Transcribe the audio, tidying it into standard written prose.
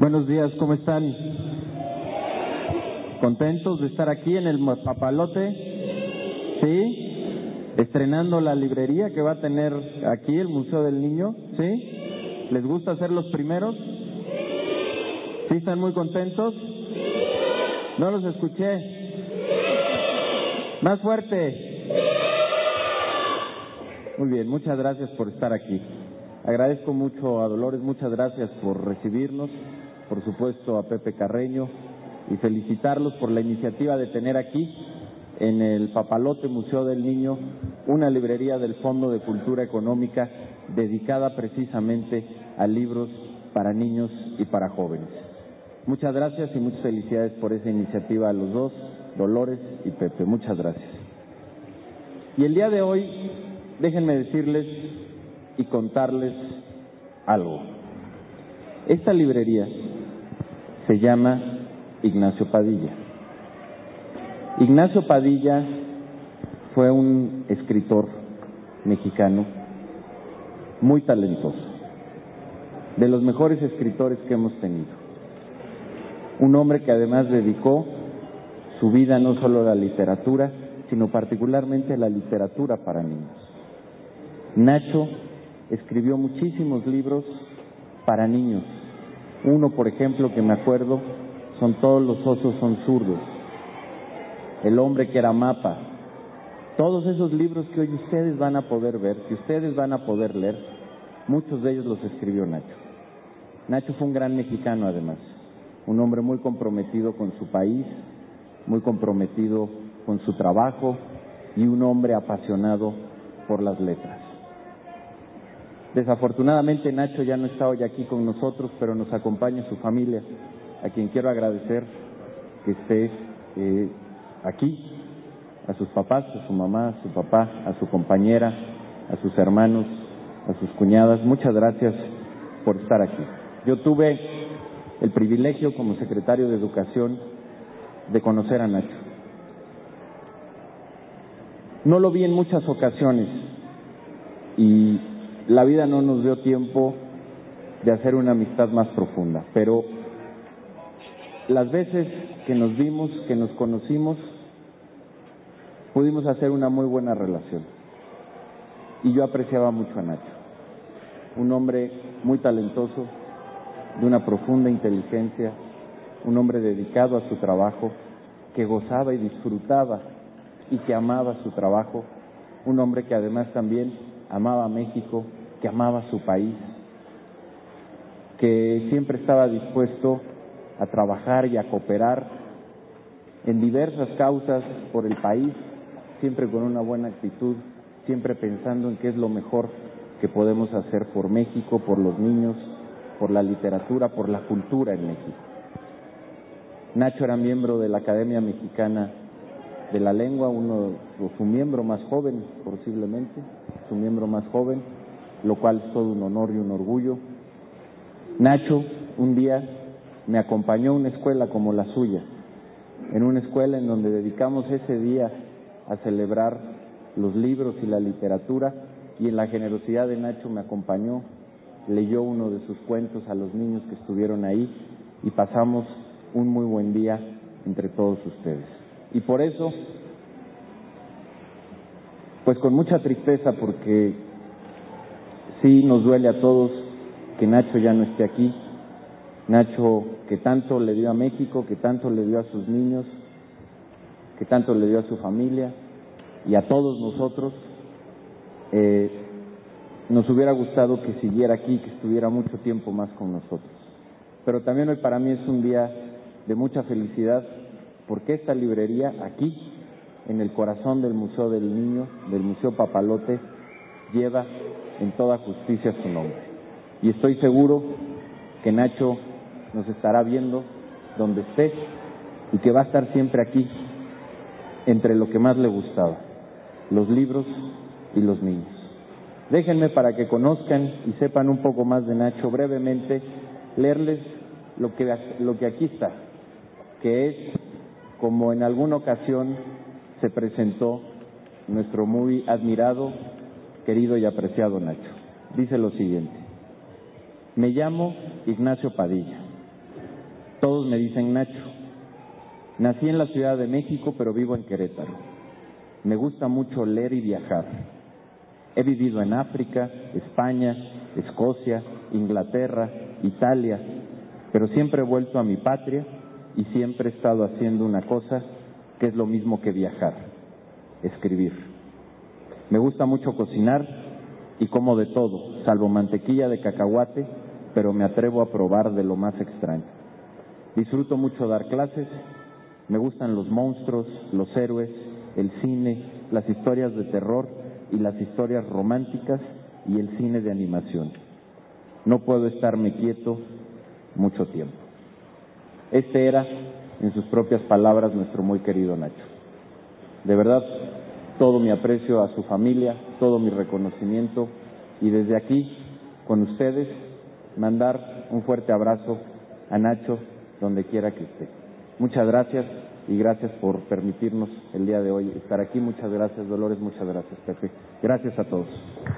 Buenos días, ¿cómo están? ¿Contentos de estar aquí en el Papalote? ¿Sí? ¿Estrenando la librería que va a tener aquí el Museo del Niño? ¿Sí? ¿Les gusta ser los primeros? ¿Sí están muy contentos? No los escuché. Más fuerte. Muy bien, muchas gracias por estar aquí. Agradezco mucho a Dolores, muchas gracias por recibirnos, por supuesto a Pepe Carreño, y felicitarlos por la iniciativa de tener aquí en el Papalote Museo del Niño una librería del Fondo de Cultura Económica dedicada precisamente a libros para niños y para jóvenes. Muchas gracias y muchas felicidades por esa iniciativa a los dos, Dolores y Pepe. Muchas gracias. Y el día de hoy, déjenme decirles y contarles algo. Esta librería se llama Ignacio Padilla. Ignacio Padilla fue un escritor mexicano muy talentoso, de los mejores escritores que hemos tenido. Un hombre que además dedicó su vida no solo a la literatura, sino particularmente a la literatura para niños. Nacho escribió muchísimos libros para niños. Uno, por ejemplo, que me acuerdo, son Todos los osos son zurdos, El hombre que era mapa. Todos esos libros que hoy ustedes van a poder ver, que ustedes van a poder leer, muchos de ellos los escribió Nacho. Nacho fue un gran mexicano además, un hombre muy comprometido con su país, muy comprometido con su trabajo y un hombre apasionado por las letras. Desafortunadamente Nacho ya no está hoy aquí con nosotros, pero nos acompaña su familia, a quien quiero agradecer que esté aquí, a sus papás, a su mamá, a su papá, a su compañera, a sus hermanos, a sus cuñadas. Muchas gracias por estar aquí. Yo tuve el privilegio como secretario de Educación de conocer a Nacho. No lo vi en muchas ocasiones y la vida no nos dio tiempo de hacer una amistad más profunda, pero las veces que nos vimos, que nos conocimos, pudimos hacer una muy buena relación. Y yo apreciaba mucho a Nacho, un hombre muy talentoso, de una profunda inteligencia, un hombre dedicado a su trabajo, que gozaba y disfrutaba y que amaba su trabajo, un hombre que además también amaba a México, que amaba su país, que siempre estaba dispuesto a trabajar y a cooperar en diversas causas por el país, siempre con una buena actitud, siempre pensando en qué es lo mejor que podemos hacer por México, por los niños, por la literatura, por la cultura en México. Nacho era miembro de la Academia Mexicana de la Lengua, su miembro más joven, posiblemente, su miembro más joven, lo cual es todo un honor y un orgullo. Nacho un día me acompañó a una escuela como la suya, en una escuela en donde dedicamos ese día a celebrar los libros y la literatura, y en la generosidad de Nacho me acompañó, leyó uno de sus cuentos a los niños que estuvieron ahí y pasamos un muy buen día entre todos ustedes. Y por eso, pues con mucha tristeza, porque sí nos duele a todos que Nacho ya no esté aquí, Nacho que tanto le dio a México, que tanto le dio a sus niños, que tanto le dio a su familia y a todos nosotros. Nos hubiera gustado que siguiera aquí, que estuviera mucho tiempo más con nosotros. Pero también hoy para mí es un día de mucha felicidad, porque esta librería aquí, en el corazón del Museo del Niño, del Museo Papalote, lleva en toda justicia su nombre. Y estoy seguro que Nacho nos estará viendo donde esté y que va a estar siempre aquí, entre lo que más le gustaba, los libros y los niños. Déjenme, para que conozcan y sepan un poco más de Nacho, brevemente leerles lo que aquí está, que es como en alguna ocasión se presentó nuestro muy admirado, querido y apreciado Nacho. Dice lo siguiente: me llamo Ignacio Padilla, Todos me dicen Nacho. Nací en la Ciudad de México, pero vivo en Querétaro. Me gusta mucho leer y viajar. He vivido en África, España, Escocia, Inglaterra, Italia, pero siempre he vuelto a mi patria y siempre he estado haciendo una cosa que es lo mismo que viajar: escribir. Me gusta mucho cocinar y como de todo, salvo mantequilla de cacahuate, pero me atrevo a probar de lo más extraño. Disfruto mucho dar clases, me gustan los monstruos, los héroes, el cine, las historias de terror y las historias románticas y el cine de animación. No puedo estarme quieto mucho tiempo. Este era, en sus propias palabras, nuestro muy querido Nacho. De verdad, todo mi aprecio a su familia, todo mi reconocimiento, y desde aquí, con ustedes, mandar un fuerte abrazo a Nacho donde quiera que esté. Muchas gracias y gracias por permitirnos el día de hoy estar aquí. Muchas gracias, Dolores, muchas gracias, Pepe. Gracias a todos.